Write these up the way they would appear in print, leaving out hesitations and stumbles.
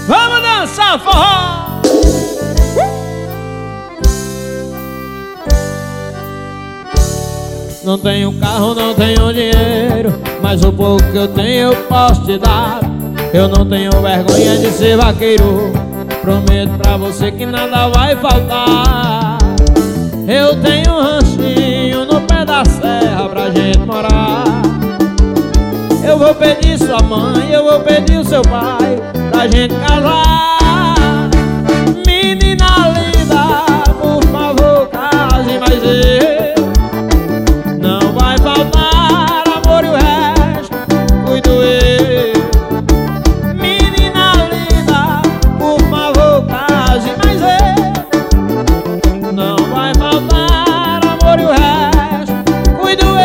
Vamos dançar forró! Não tenho carro, não tenho dinheiro, mas o pouco que eu tenho eu posso te dar. Eu não tenho vergonha de ser vaqueiro, prometo pra você que nada vai faltar. Eu tenho um ranchinho no pé da serra pra gente morar. Eu vou pedir sua mãe, eu vou pedir o seu pai pra gente casar. Menina linda, por favor, case, mas não vai faltar amor e o resto cuido eu. Menina linda, por favor, case, mas não vai faltar amor e o resto cuido eu.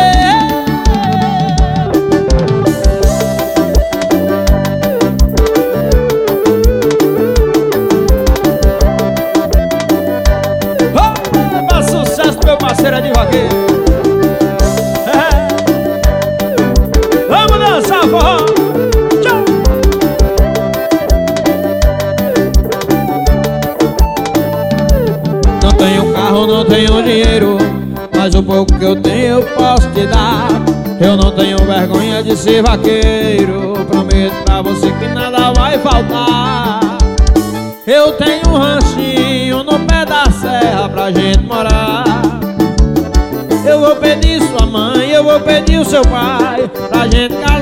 Opa, sucesso meu parceiro de vaqueiro. Vamos dançar forró. Tchau. Não tenho carro, não tenho dinheiro, mas o pouco que eu tenho eu posso te dar. Eu não tenho vergonha de ser vaqueiro, prometo pra você que nada vai faltar. Eu tenho um ranchinho no pé da serra pra gente morar. Eu vou pedir sua mãe, eu vou pedir o seu pai pra gente casar.